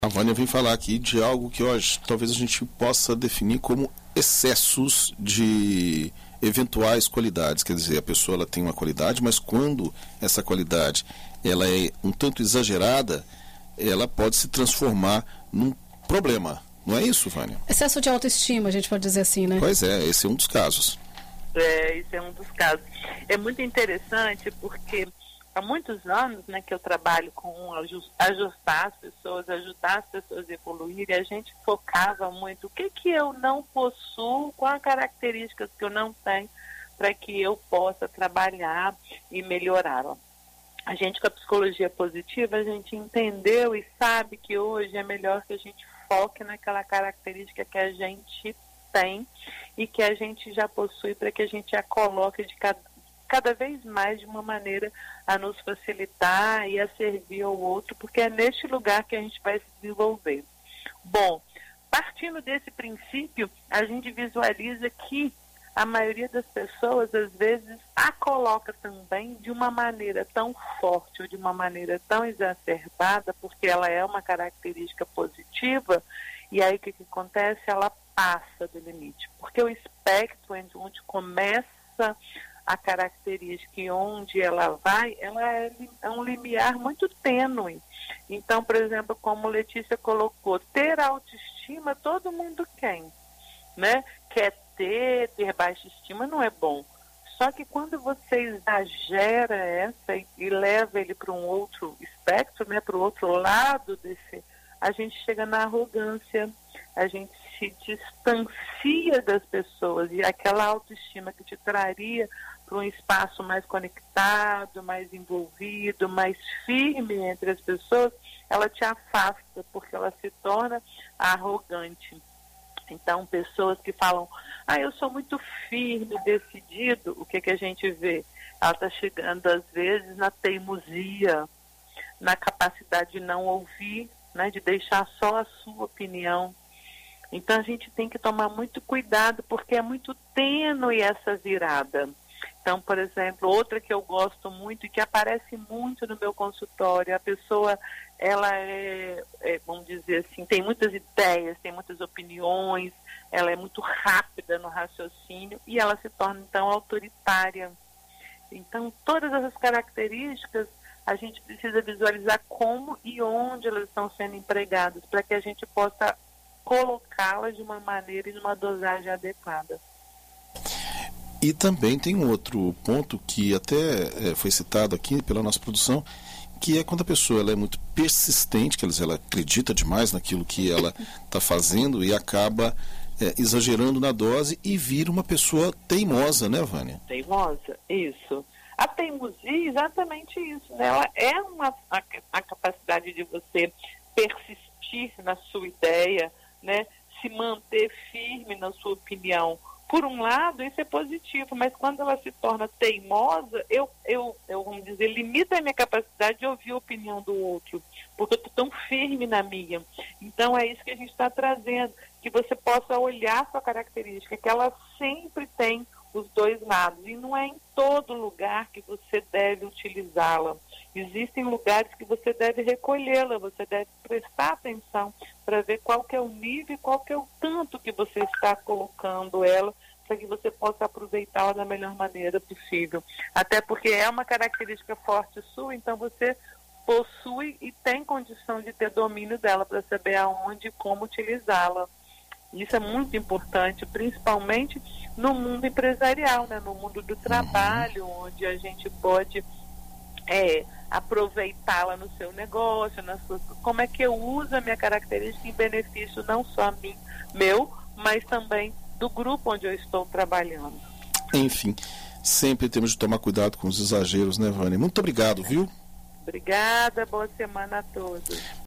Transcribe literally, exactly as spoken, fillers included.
A Vânia vem falar aqui de algo que hoje talvez a gente possa definir como excessos de eventuais qualidades. Quer dizer, a pessoa ela tem uma qualidade, mas quando essa qualidade ela é um tanto exagerada, ela pode se transformar num problema. Não é isso, Vânia? Excesso de autoestima, a gente pode dizer assim, né? Pois é, esse é um dos casos. É, esse é um dos casos. É muito interessante porque há muitos anos, né, que eu trabalho com ajustar as pessoas, ajudar as pessoas a evoluírem, a gente focava muito o que que eu não possuo, quais características que eu não tenho para que eu possa trabalhar e melhorar. Ó. A gente com a psicologia positiva, a gente entendeu e sabe que hoje é melhor que a gente foque naquela característica que a gente tem e que a gente já possui para que a gente a coloque de cada cada vez mais de uma maneira a nos facilitar e a servir ao outro, porque é neste lugar que a gente vai se desenvolver. Bom, partindo desse princípio, a gente visualiza que a maioria das pessoas, às vezes, a coloca também de uma maneira tão forte ou de uma maneira tão exacerbada, porque ela é uma característica positiva, e aí o que, que acontece? Ela passa do limite, porque o espectro onde começa a característica e onde ela vai, ela é, é um limiar muito tênue. Então, por exemplo, como Letícia colocou, ter autoestima todo mundo quer, né? Quer ter, ter baixa estima não é bom. Só que quando você exagera essa e, e leva ele para um outro espectro, né, para o outro lado desse, a gente chega na arrogância, a gente se distancia das pessoas e aquela autoestima que te traria para um espaço mais conectado, mais envolvido, mais firme entre as pessoas, ela te afasta porque ela se torna arrogante. Então, pessoas que falam, ah, eu sou muito firme, decidido, o que, que a gente vê? Ela está chegando, às vezes, na teimosia, na capacidade de não ouvir, né, de deixar só a sua opinião. Então, a gente tem que tomar muito cuidado, porque é muito tênue essa virada. Então, por exemplo, outra que eu gosto muito e que aparece muito no meu consultório, a pessoa, ela é, é, vamos dizer assim, tem muitas ideias, tem muitas opiniões, ela é muito rápida no raciocínio e ela se torna, então, autoritária. Então, todas essas características, a gente precisa visualizar como e onde elas estão sendo empregadas, para que a gente possa colocá-las de uma maneira e de uma dosagem adequada. E também tem um outro ponto que até é, foi citado aqui pela nossa produção, que é quando a pessoa ela é muito persistente, que ela, ela acredita demais naquilo que ela está fazendo e acaba é, exagerando na dose e vira uma pessoa teimosa, né, Vânia? Teimosa, isso. A teimosia é exatamente isso, né? Ela é uma, a, a capacidade de você persistir na sua ideia, né? Se manter firme na sua opinião. Por um lado, isso é positivo, mas quando ela se torna teimosa, eu, eu, eu vamos dizer, limita a minha capacidade de ouvir a opinião do outro, porque eu estou tão firme na minha. Então, é isso que a gente está trazendo, que você possa olhar a sua característica, que ela sempre tem os dois lados, e não é em todo lugar que você deve utilizá-la. Existem lugares que você deve recolhê-la, você deve prestar atenção para ver qual que é o nível e qual que é o tanto que você está colocando ela, para que você possa aproveitá-la da melhor maneira possível. Até porque é uma característica forte sua, então você possui e tem condição de ter domínio dela para saber aonde e como utilizá-la. Isso é muito importante, principalmente no mundo empresarial, né? No mundo do trabalho, onde a gente pode é, aproveitá-la no seu negócio, na sua, como é que eu uso a minha característica em benefício não só a mim, meu, mas também do grupo onde eu estou trabalhando. Enfim, sempre temos de tomar cuidado com os exageros, né, Vânia? Muito obrigado, viu? Obrigada, boa semana a todos.